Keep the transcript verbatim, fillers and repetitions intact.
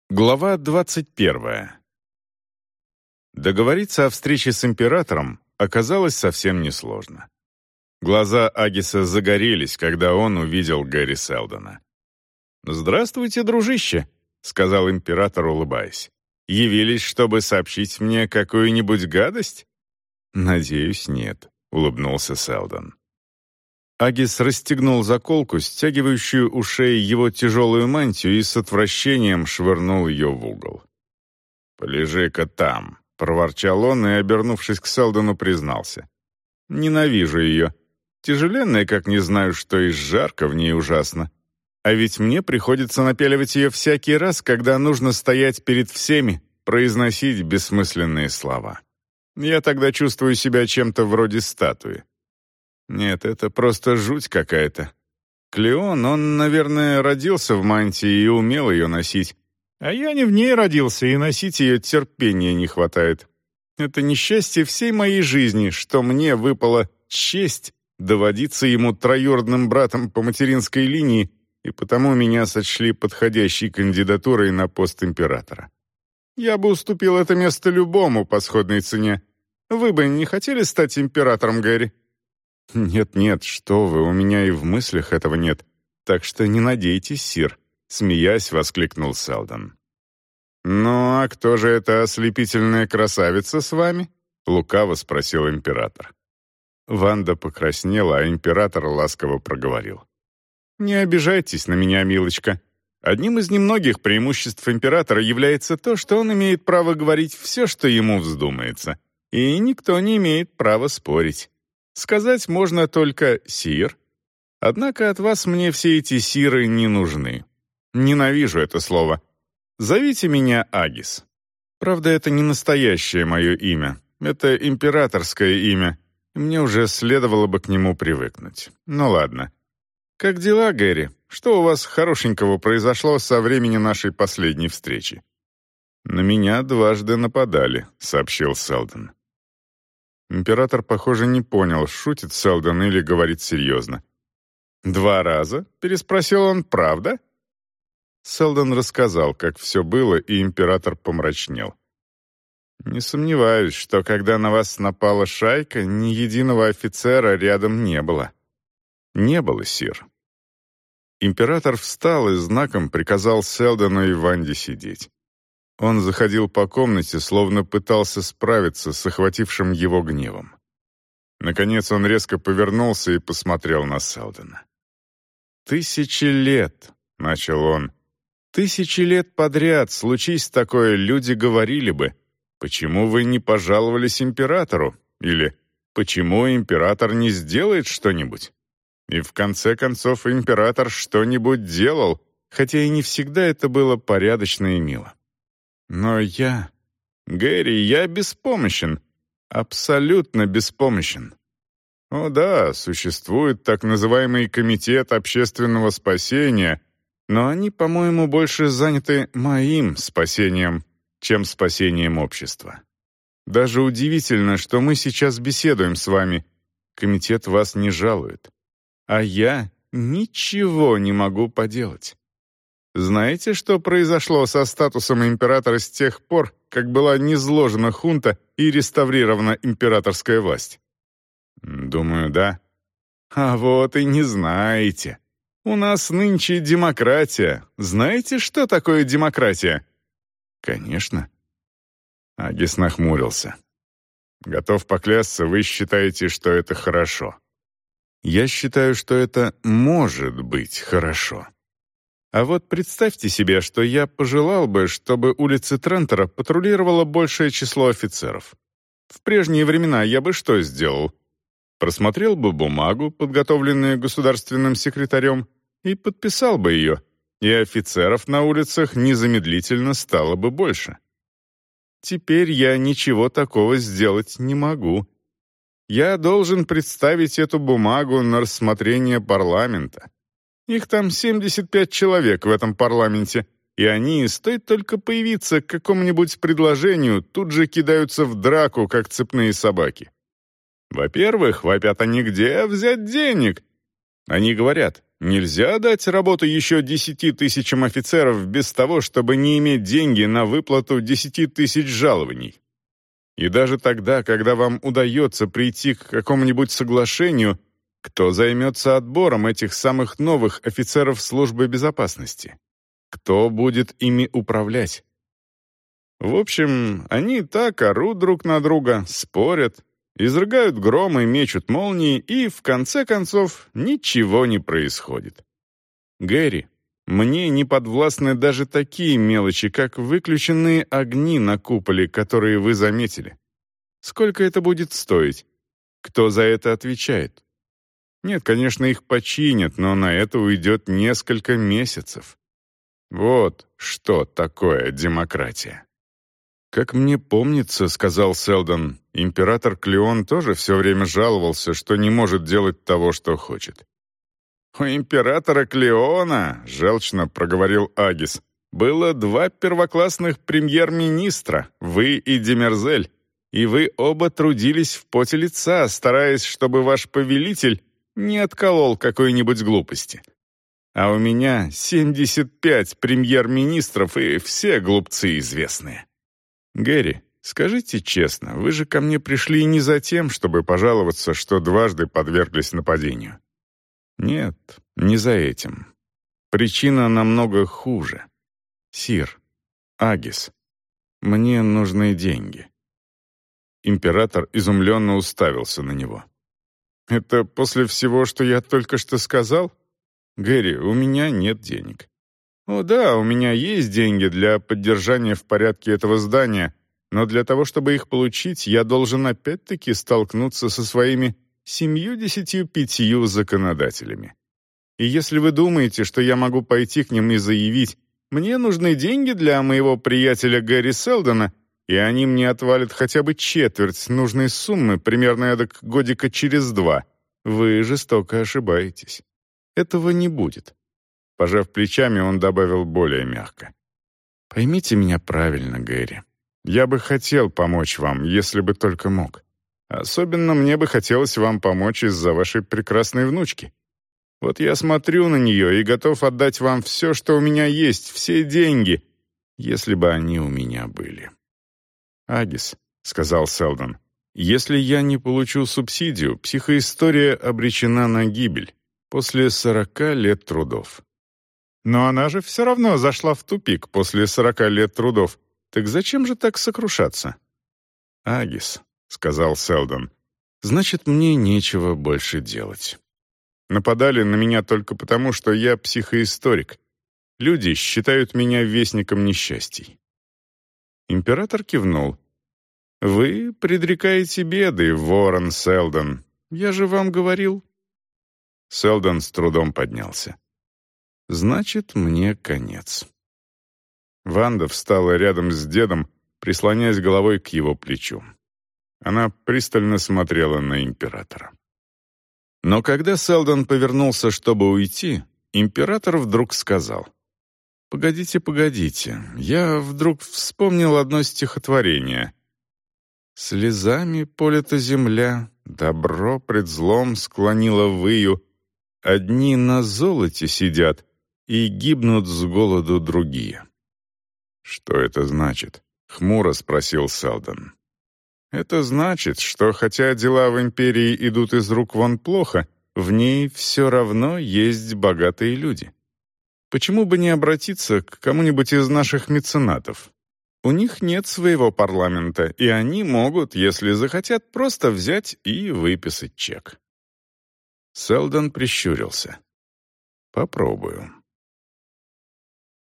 Глава двадцать первая. Договориться о встрече с императором оказалось совсем несложно. Глаза Агиса загорелись, когда он увидел Гэри Селдона. «Здравствуйте, дружище», — сказал император, улыбаясь. «Явились, чтобы сообщить мне какую-нибудь гадость?» «Надеюсь, нет», — улыбнулся Селдон. Агис расстегнул заколку, стягивающую у шеи его тяжелую мантию, и с отвращением швырнул ее в угол. «Полежи-ка там», — проворчал он и, обернувшись к Селдону, признался. «Ненавижу ее. Тяжеленная, как не знаю что, и жарко в ней ужасно. А ведь мне приходится напяливать ее всякий раз, когда нужно стоять перед всеми, произносить бессмысленные слова. Я тогда чувствую себя чем-то вроде статуи. Нет, это просто жуть какая-то. Клеон, он, наверное, родился в мантии и умел ее носить. А я не в ней родился, и носить ее терпения не хватает. Это несчастье всей моей жизни, что мне выпала честь доводиться ему троюродным братом по материнской линии, и потому меня сочли подходящей кандидатурой на пост императора. Я бы уступил это место любому по сходной цене. Вы бы не хотели стать императором, Гэри? «Нет-нет, что вы, у меня и в мыслях этого нет. Так что не надейтесь, сир», — смеясь, воскликнул Селдон. «Ну, а кто же эта ослепительная красавица с вами?» — лукаво спросил император. Ванда покраснела, а император ласково проговорил. «Не обижайтесь на меня, милочка. Одним из немногих преимуществ императора является то, что он имеет право говорить все, что ему вздумается, и никто не имеет права спорить. Сказать можно только «сир». Однако от вас мне все эти «сиры» не нужны. Ненавижу это слово. Зовите меня Агис. Правда, это не настоящее мое имя. Это императорское имя. Мне уже следовало бы к нему привыкнуть. Ну ладно. Как дела, Гэри? Что у вас хорошенького произошло со времени нашей последней встречи? «На меня дважды нападали», — сообщил Селдон. Император, похоже, не понял, шутит Селдон или говорит серьезно. «Два раза?» — переспросил он. «Правда?» Селдон рассказал, как все было, и император помрачнел. «Не сомневаюсь, что когда на вас напала шайка, ни единого офицера рядом не было». «Не было, сир». Император встал и знаком приказал Селдону и Ванде сидеть. Он заходил по комнате, словно пытался справиться с охватившим его гневом. Наконец он резко повернулся и посмотрел на Селдона. «Тысячи лет», — начал он, — «тысячи лет подряд, случись такое, люди говорили бы, почему вы не пожаловались императору?» Или «почему император не сделает что-нибудь?» И в конце концов император что-нибудь делал, хотя и не всегда это было порядочно и мило. Но я... Гэри, я беспомощен. Абсолютно беспомощен. О да, существует так называемый комитет общественного спасения, но они, по-моему, больше заняты моим спасением, чем спасением общества. Даже удивительно, что мы сейчас беседуем с вами. Комитет вас не жалует. А я ничего не могу поделать. Знаете, что произошло со статусом императора с тех пор, как была низложена хунта и реставрирована императорская власть? Думаю, да. А вот и не знаете. У нас нынче демократия. Знаете, что такое демократия? Конечно. Агис нахмурился. Готов поклясться, вы считаете, что это хорошо. Я считаю, что это может быть хорошо. А вот представьте себе, что я пожелал бы, чтобы улицы Трентера патрулировало большее число офицеров. В прежние времена я бы что сделал? Просмотрел бы бумагу, подготовленную государственным секретарем, и подписал бы ее, и офицеров на улицах незамедлительно стало бы больше. Теперь я ничего такого сделать не могу. Я должен представить эту бумагу на рассмотрение парламента. Их там семьдесят пять человек в этом парламенте, и они, стоит только появиться к какому-нибудь предложению, тут же кидаются в драку, как цепные собаки. Во-первых, вопят они, где взять денег? Они говорят, нельзя дать работу еще десяти тысячам офицеров без того, чтобы не иметь деньги на выплату десяти тысяч жалований. И даже тогда, когда вам удается прийти к какому-нибудь соглашению, кто займется отбором этих самых новых офицеров службы безопасности? Кто будет ими управлять? В общем, они так орут друг на друга, спорят, изрыгают громы, мечут молнии, и, в конце концов, ничего не происходит. Гэри, мне не подвластны даже такие мелочи, как выключенные огни на куполе, которые вы заметили. Сколько это будет стоить? Кто за это отвечает? Нет, конечно, их починят, но на это уйдет несколько месяцев. Вот что такое демократия. «Как мне помнится, — сказал Селдон, — император Клеон тоже все время жаловался, что не может делать того, что хочет». «У императора Клеона, — желчно проговорил Агис, — было два первоклассных премьер-министра, вы и Демерзель, и вы оба трудились в поте лица, стараясь, чтобы ваш повелитель не отколол какой-нибудь глупости. А у меня семьдесят пять премьер-министров и все глупцы известные. Гэри, скажите честно, вы же ко мне пришли не за тем, чтобы пожаловаться, что дважды подверглись нападению. Нет, не за этим. Причина намного хуже. Сир, Агис, мне нужны деньги». Император изумленно уставился на него. «Это после всего, что я только что сказал? Гэри, у меня нет денег. О да, у меня есть деньги для поддержания в порядке этого здания, но для того, чтобы их получить, я должен опять-таки столкнуться со своими семьюдесятью пятью законодателями. И если вы думаете, что я могу пойти к ним и заявить, мне нужны деньги для моего приятеля Гэри Селдона, и они мне отвалят хотя бы четверть нужной суммы, примерно эдак годика через два, вы жестоко ошибаетесь. Этого не будет». Пожав плечами, он добавил более мягко. «Поймите меня правильно, Гэри. Я бы хотел помочь вам, если бы только мог. Особенно мне бы хотелось вам помочь из-за вашей прекрасной внучки. Вот я смотрю на нее и готов отдать вам все, что у меня есть, все деньги, если бы они у меня были». «Агис», — сказал Селдон, — «если я не получу субсидию, психоистория обречена на гибель после сорока лет трудов». «Но она же все равно зашла в тупик после сорока лет трудов. Так зачем же так сокрушаться?» «Агис», — сказал Селдон, — «значит, мне нечего больше делать. Нападали на меня только потому, что я психоисторик. Люди считают меня вестником несчастий». Император кивнул. «Вы предрекаете беды, Ворон Селдон. Я же вам говорил». Селдон с трудом поднялся. «Значит, мне конец». Ванда встала рядом с дедом, прислоняясь головой к его плечу. Она пристально смотрела на императора. Но когда Селдон повернулся, чтобы уйти, император вдруг сказал: «Погодите, погодите, я вдруг вспомнил одно стихотворение. Слезами полита земля, добро пред злом склонила выю, одни на золоте сидят и гибнут с голоду другие». «Что это значит?» — хмуро спросил Селдон. «Это значит, что хотя дела в империи идут из рук вон плохо, в ней все равно есть богатые люди. Почему бы не обратиться к кому-нибудь из наших меценатов? У них нет своего парламента, и они могут, если захотят, просто взять и выписать чек». Селдон прищурился. «Попробую».